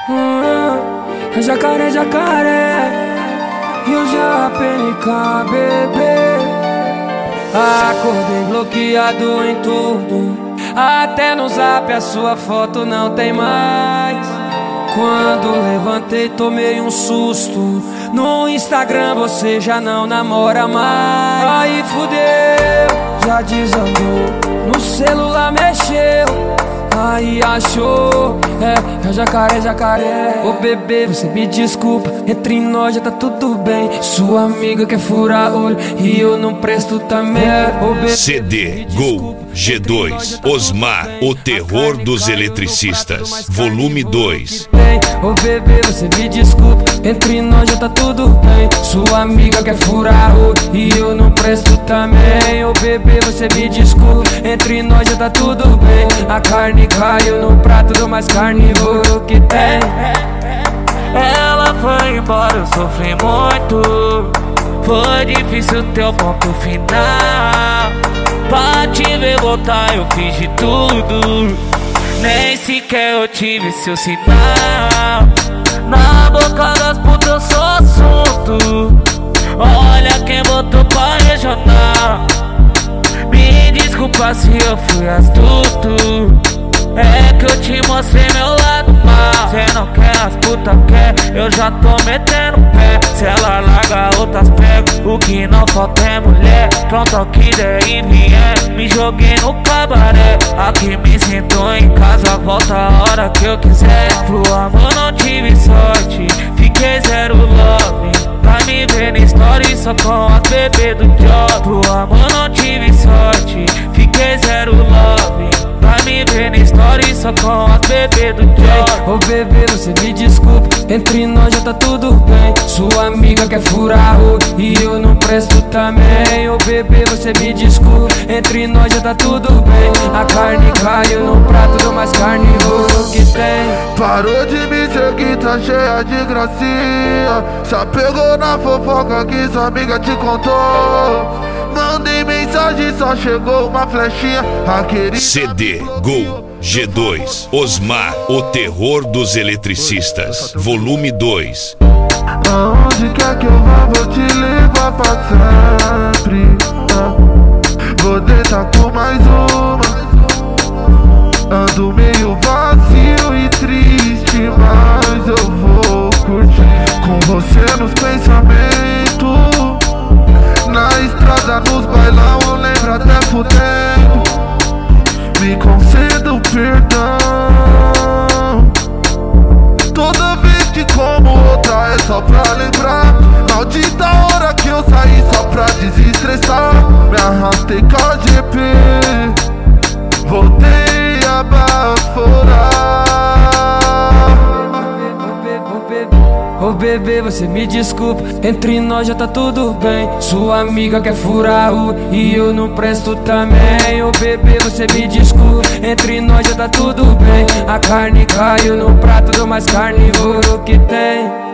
Jacaré, jacaré, Rio JPNK, bebê. Acordei bloqueado em tudo, até no zap a sua foto não tem mais. Quando levantei tomei um susto, no Instagram você já não namora mais. Aí fudeu, já desandou, no celular mexeu, aí achou, é jacaré, jacaré. Ô bebê, você me desculpa, entre nós já tá tudo bem. Sua amiga quer furar olho e eu não presto também. Ô bebê, CD Gol G2 Osmar, o terror dos eletricistas, volume 2. Ô bebê, você me desculpa, entre nós já tá tudo bem. Sua amiga quer furar olho e eu não presto também. Ô bebê, você me desculpa, entre nós já tá tudo bem. A carne caiu no prato do mais carnívoro que tem. Ela foi embora, eu sofri muito. Foi difícil ter o ponto final. Pra te ver voltar eu fiz de tudo, nem sequer eu tive seu sinal. Na boca das putas eu sou assunto. Olha quem botou pra regional. Me desculpa se eu fui astuto, é que eu te mostrei meu lado mal. Cê não quer, as putas quer, eu já tô metendo pé. Se ela larga outras pego, o que não falta é mulher. Pronto ao que der e vier, me joguei no cabaré. Aqui me sinto em casa, volta a hora que eu quiser. Pro amor não tive sorte, fiquei zero love. Pra me ver na story só com as bebê do job. Pro amor não tive sorte, fiquei zero love. Pra me ver na story só com as bebê do job. Ô bebê, você me desculpa, entre nós já tá tudo bem. Sua amiga quer furar olho e eu não presto também. Ô bebê, você me desculpa, entre nós já tá tudo bem. A carne caiu no prato do mais carnívoro que tem. Parou de me seguir, tá cheia de gracinha. Já pegou na fofoca que sua amiga te contou. Mandei mensagem, só chegou uma flechinha. CD Gol G2 Osmar, o terror dos eletricistas, volume 2. Aonde quer que eu vá, vou te levar pra sempre. Vou deitar com mais uma. Ando meio vazio e triste, mas eu vou curtir com você nos pensamentos. Na estrada, nos bailão, eu lembro até fudendo. Me concedo perdão. Toda vez que como outra é só pra lembrar. Maldita hora que eu saí só pra desestressar. Me arrastei com a GP, voltei a baforar. Ô bebê, você me desculpa, entre nós já tá tudo bem. Sua amiga quer furar olho e eu não presto também. Ô bebê, você me desculpa, entre nós já tá tudo bem. A carne caiu no prato do mais carnívoro que tem.